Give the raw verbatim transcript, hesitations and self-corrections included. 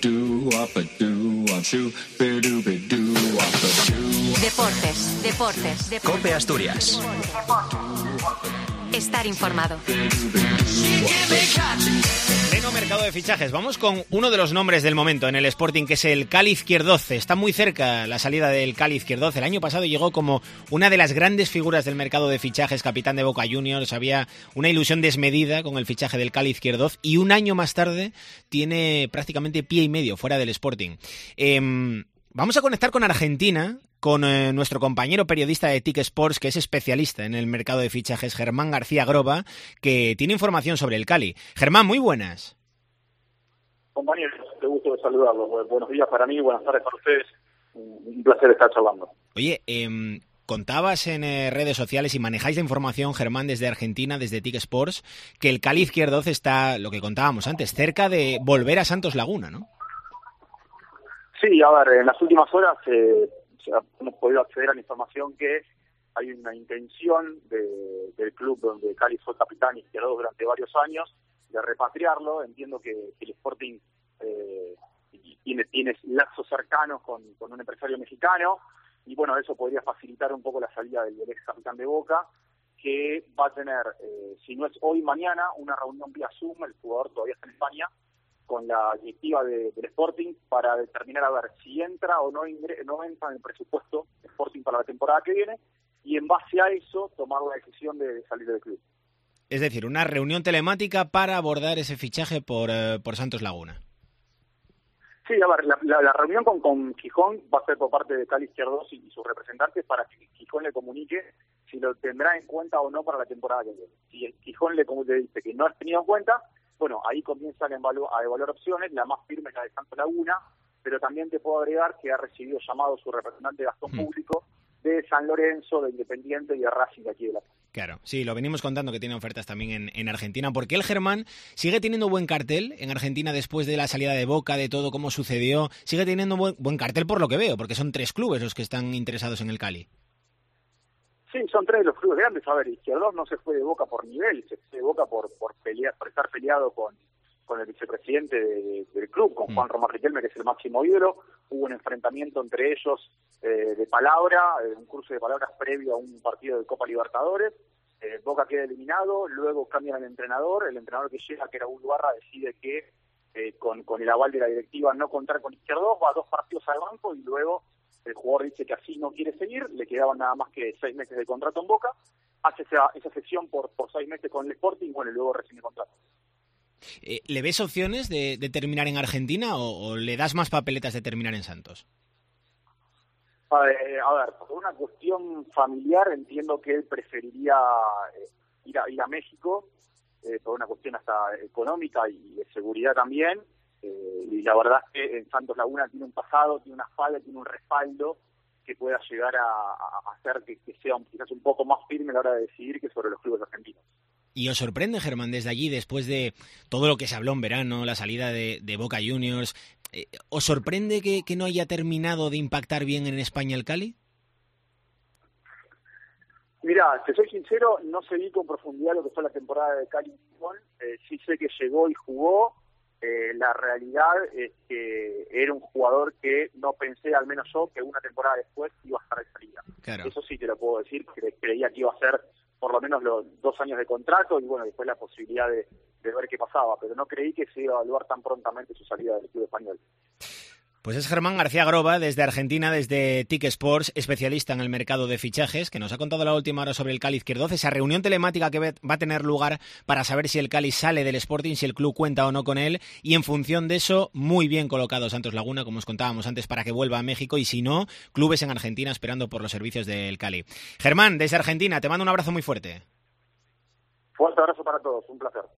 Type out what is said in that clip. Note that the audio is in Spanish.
Deportes, deportes, deportes. COPE Asturias. Estar informado. Pleno mercado de fichajes. Vamos con uno de los nombres del momento en el Sporting, que es el Cali Izquierdoz. Está muy cerca la salida del Cali Izquierdoz. El año pasado llegó como una de las grandes figuras del mercado de fichajes, capitán de Boca Juniors. Había una ilusión desmedida con el fichaje del Cali Izquierdoz y un año más tarde tiene prácticamente pie y medio fuera del Sporting. Eh, vamos a conectar con Argentina, con eh, nuestro compañero periodista de T I C Sports, que es especialista en el mercado de fichajes, Germán García Groba, que tiene información sobre el Cali. Germán, muy buenas. Compañeros, qué gusto de saludarlos. Buenos días para mí, buenas tardes para ustedes. Un placer estar charlando. Oye, eh, contabas en eh, redes sociales y manejáis la información, Germán, desde Argentina, desde T I C Sports, que el Cali Izquierdoz está, lo que contábamos antes, cerca de volver a Santos Laguna, ¿no? Sí, a ver, en las últimas horas eh, hemos podido acceder a la información que hay una intención de, del club donde Cali fue capitán Izquierdoz durante varios años de repatriarlo. Entiendo que, que el Sporting eh, tiene, tiene lazos cercanos con, con un empresario mexicano y bueno, eso podría facilitar un poco la salida del, del ex capitán de Boca, que va a tener, eh, si no es hoy, mañana, una reunión vía Zoom. El jugador todavía está en España, con la directiva de, del Sporting para determinar a ver si entra o no, ingre, no entra en el presupuesto Sporting para la temporada que viene y en base a eso tomar la decisión de, de salir del club. Es decir, una reunión telemática para abordar ese fichaje por, eh, por Santos Laguna. Sí, a ver, la, la, la reunión con, con Gijón va a ser por parte de Cali Izquierdoz y, y sus representantes para que Gijón le comunique si lo tendrá en cuenta o no para la temporada que viene. Si el Gijón le, le dice que no ha tenido en cuenta, bueno, ahí comienzan a evaluar, a evaluar opciones. La más firme es la de Santos Laguna, pero también te puedo agregar que ha recibido llamado su representante Gastón Hmm. Público de San Lorenzo, de Independiente y de Racing de aquí de la casa. Claro, sí, lo venimos contando que tiene ofertas también en, en Argentina, porque el Germán sigue teniendo buen cartel en Argentina después de la salida de Boca, de todo cómo sucedió, sigue teniendo buen, buen cartel por lo que veo, porque son tres clubes los que están interesados en el Cali. Sí, son tres de los clubes grandes. A ver, Izquierdoz no se fue de Boca por nivel, se fue de Boca por por pelear, por estar peleado con, con el vicepresidente de, del club, con Juan Román Riquelme, que es el máximo ídolo. Hubo un enfrentamiento entre ellos eh, de palabra, eh, un cruce de palabras previo a un partido de Copa Libertadores. Eh, Boca queda eliminado, luego cambian al entrenador, el entrenador que llega, que era Hugo Ibarra, decide que eh, con, con el aval de la directiva no contar con Izquierdoz, va a dos partidos al banco y luego el jugador dice que así no quiere seguir, le quedaban nada más que seis meses de contrato en Boca, hace esa, esa sección por, por seis meses con el Sporting, bueno, y luego recibe el contrato. Eh, ¿Le ves opciones de, de terminar en Argentina o, o le das más papeletas de terminar en Santos? Eh, a ver, por una cuestión familiar entiendo que él preferiría eh, ir, a, ir a México, eh, por una cuestión hasta económica y de seguridad también. Eh, y la verdad es que en Santos Laguna tiene un pasado, tiene una falda, tiene un respaldo que pueda llegar a, a hacer que, que sea un, quizás un poco más firme a la hora de decidir que sobre los clubes argentinos. ¿Y os sorprende, Germán, desde allí, después de todo lo que se habló en verano, la salida de, de Boca Juniors, eh, ¿os sorprende que, que no haya terminado de impactar bien en España el Cali? Mira, te soy sincero, no seguí con profundidad lo que fue la temporada de Cali. Eh, sí sé que llegó y jugó. Eh, la realidad es que era un jugador que no pensé, al menos yo, que una temporada después iba a estar de salida. Claro. Eso sí te lo puedo decir, porque creía que iba a ser por lo menos los dos años de contrato y bueno, después la posibilidad de, de ver qué pasaba, pero no creí que se iba a evaluar tan prontamente su salida del club español. Pues es Germán García Groba, desde Argentina, desde T I C Sports, especialista en el mercado de fichajes, que nos ha contado la última hora sobre el Cali Izquierdoz, esa reunión telemática que va a tener lugar para saber si el Cali sale del Sporting, si el club cuenta o no con él, y en función de eso, muy bien colocado Santos Laguna, como os contábamos antes, para que vuelva a México, y si no, clubes en Argentina esperando por los servicios del Cali. Germán, desde Argentina, te mando un abrazo muy fuerte. Fuerte abrazo para todos, un placer.